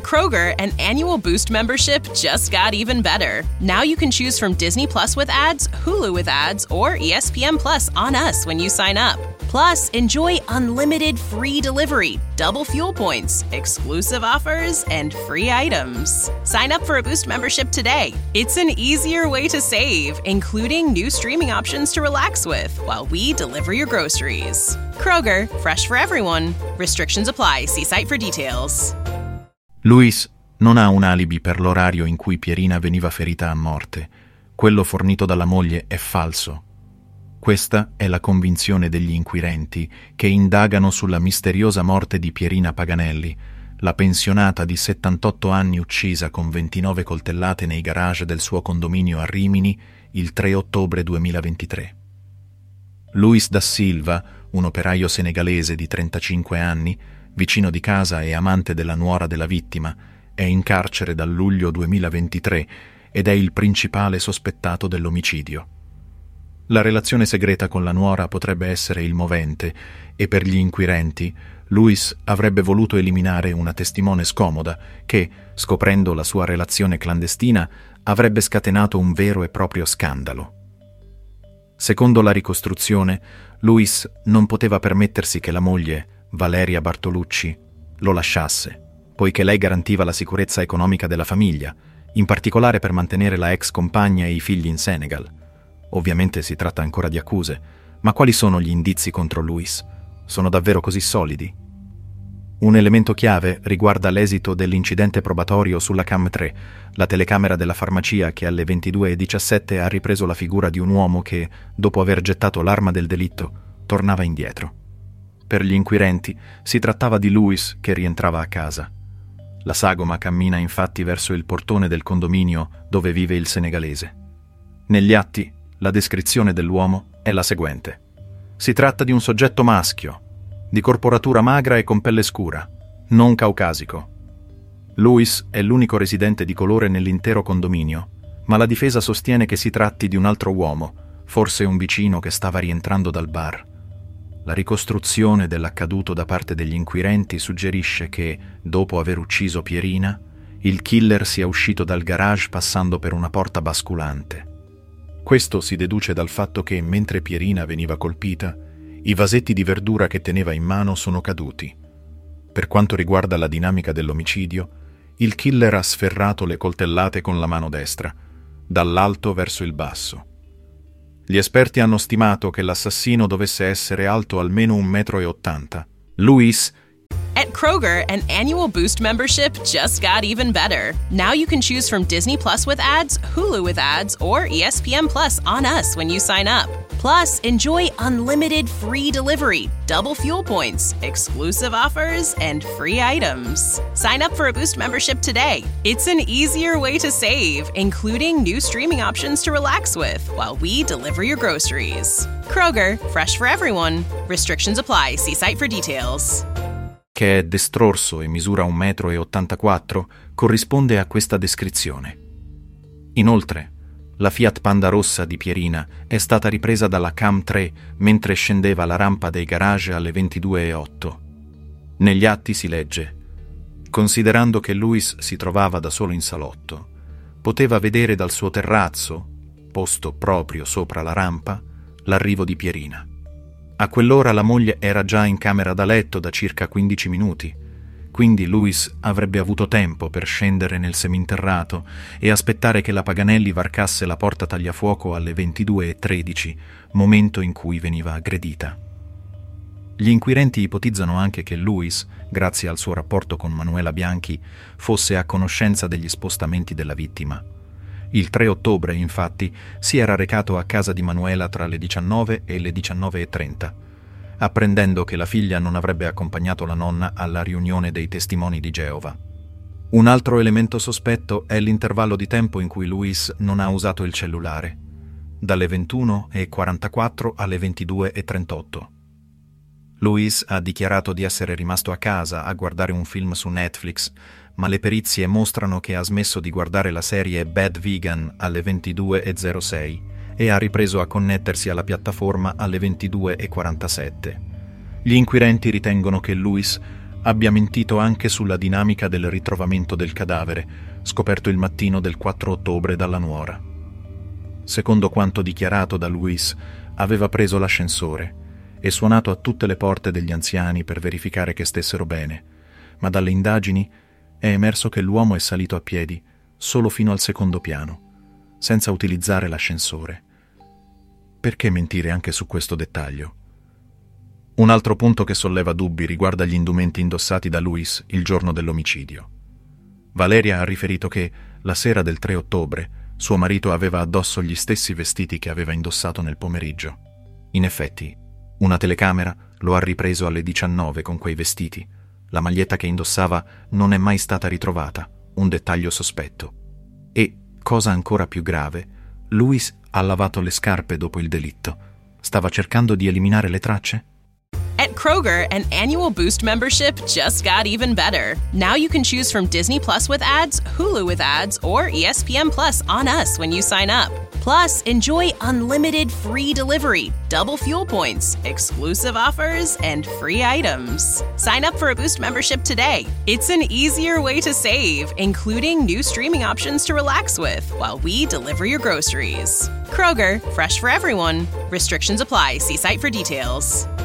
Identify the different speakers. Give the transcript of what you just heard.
Speaker 1: Kroger, an annual Boost membership just got even better. Now you can choose from Disney Plus with ads, Hulu with ads, or ESPN Plus on us when you sign up. Plus, enjoy unlimited free delivery, double fuel points, exclusive offers, and free items. Sign up for a Boost membership today. It's an easier way to save, including new streaming options to relax with while we deliver your groceries. Kroger, fresh for everyone. Restrictions apply. See site for details.
Speaker 2: Louis non ha un alibi per l'orario in cui Pierina veniva ferita a morte. Quello fornito dalla moglie è falso. Questa è la convinzione degli inquirenti che indagano sulla misteriosa morte di Pierina Paganelli, la pensionata di 78 anni uccisa con 29 coltellate nei garage del suo condominio a Rimini il 3 ottobre 2023. Luis da Silva, un operaio senegalese di 35 anni, vicino di casa e amante della nuora della vittima, è in carcere dal luglio 2023 ed è il principale sospettato dell'omicidio. La relazione segreta con la nuora potrebbe essere il movente e per gli inquirenti Luis avrebbe voluto eliminare una testimone scomoda che, scoprendo la sua relazione clandestina, avrebbe scatenato un vero e proprio scandalo. Secondo la ricostruzione, Luis non poteva permettersi che la moglie, Valeria Bartolucci, lo lasciasse, poiché lei garantiva la sicurezza economica della famiglia, in particolare per mantenere la ex compagna e i figli in Senegal. Ovviamente si tratta ancora di accuse, ma quali sono gli indizi contro Luis? Sono davvero così solidi? Un elemento chiave riguarda l'esito dell'incidente probatorio sulla Cam 3, la telecamera della farmacia che alle 22:17 ha ripreso la figura di un uomo che, dopo aver gettato l'arma del delitto, tornava indietro. Per gli inquirenti si trattava di Luis che rientrava a casa. La sagoma cammina infatti verso il portone del condominio dove vive il senegalese. Negli atti, la descrizione dell'uomo è la seguente. Si tratta di un soggetto maschio, di corporatura magra e con pelle scura, non caucasico. Luis è l'unico residente di colore nell'intero condominio, ma la difesa sostiene che si tratti di un altro uomo, forse un vicino che stava rientrando dal bar. La ricostruzione dell'accaduto da parte degli inquirenti suggerisce che, dopo aver ucciso Pierina, il killer sia uscito dal garage passando per una porta basculante. Questo si deduce dal fatto che, mentre Pierina veniva colpita, i vasetti di verdura che teneva in mano sono caduti. Per quanto riguarda la dinamica dell'omicidio, il killer ha sferrato le coltellate con la mano destra, dall'alto verso il basso. Gli esperti hanno stimato che l'assassino dovesse essere alto almeno 1,80 m. Luis.
Speaker 1: At Kroger, an annual Boost membership just got even better. Now you can choose from Disney Plus with ads, Hulu with ads, or ESPN Plus on us when you sign up. Plus, enjoy unlimited free delivery, double fuel points, exclusive offers, and free items. Sign up for a Boost membership today. It's an easier way to save, including new streaming options to relax with while we deliver your groceries. Kroger, fresh for everyone. Restrictions apply. See site for details.
Speaker 2: Che è destrorso e misura 1,84 m, corrisponde a questa descrizione. Inoltre, la Fiat Panda rossa di Pierina è stata ripresa dalla Cam 3 mentre scendeva la rampa dei garage alle 22:08. Negli atti si legge: considerando che Luis si trovava da solo in salotto, poteva vedere dal suo terrazzo, posto proprio sopra la rampa, l'arrivo di Pierina. A quell'ora la moglie era già in camera da letto da circa 15 minuti, quindi Luis avrebbe avuto tempo per scendere nel seminterrato e aspettare che la Paganelli varcasse la porta tagliafuoco alle 22:13, momento in cui veniva aggredita. Gli inquirenti ipotizzano anche che Luis, grazie al suo rapporto con Manuela Bianchi, fosse a conoscenza degli spostamenti della vittima. Il 3 ottobre, infatti, si era recato a casa di Manuela tra le 19 e le 19:30, apprendendo che la figlia non avrebbe accompagnato la nonna alla riunione dei testimoni di Geova. Un altro elemento sospetto è l'intervallo di tempo in cui Luis non ha usato il cellulare, dalle 21:44 alle 22:38. Luis ha dichiarato di essere rimasto a casa a guardare un film su Netflix, ma le perizie mostrano che ha smesso di guardare la serie Bad Vegan alle 22:06 e ha ripreso a connettersi alla piattaforma alle 22:47. Gli inquirenti ritengono che Luis abbia mentito anche sulla dinamica del ritrovamento del cadavere, scoperto il mattino del 4 ottobre dalla nuora. Secondo quanto dichiarato da Louis, aveva preso l'ascensore e suonato a tutte le porte degli anziani per verificare che stessero bene, ma dalle indagini è emerso che l'uomo è salito a piedi solo fino al secondo piano, senza utilizzare l'ascensore. Perché mentire anche su questo dettaglio? Un altro punto che solleva dubbi riguarda gli indumenti indossati da Louis il giorno dell'omicidio. Valeria ha riferito che, la sera del 3 ottobre, suo marito aveva addosso gli stessi vestiti che aveva indossato nel pomeriggio. In effetti, una telecamera lo ha ripreso alle 19 con quei vestiti. La maglietta che indossava non è mai stata ritrovata, un dettaglio sospetto. E, cosa ancora più grave, Louis ha lavato le scarpe dopo il delitto. Stava cercando di eliminare le tracce?
Speaker 1: At Kroger, an annual Boost membership just got even better. Now you can choose from Disney Plus with ads, Hulu with ads, or ESPN Plus on us when you sign up. Plus, enjoy unlimited free delivery, double fuel points, exclusive offers, and free items. Sign up for a Boost membership today. It's an easier way to save, including new streaming options to relax with while we deliver your groceries. Kroger, fresh for everyone. Restrictions apply. See site for details.